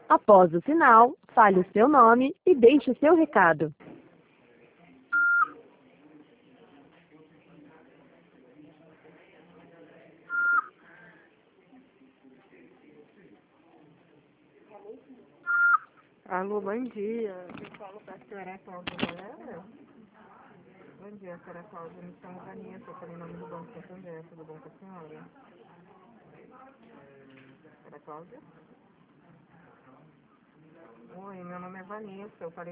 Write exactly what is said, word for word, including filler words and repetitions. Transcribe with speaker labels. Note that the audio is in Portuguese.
Speaker 1: Após o sinal, fale o seu nome e deixe o seu recado.
Speaker 2: Alô, bom dia. Eu falo para a senhora Cláudia Galera. Bom dia, senhora Cláudia. Me chamo Vanessa, estou em nome do Banco Santander. Tudo bom com a senhora? Senhora Cláudia? Oi, meu nome é Vanessa. Eu falei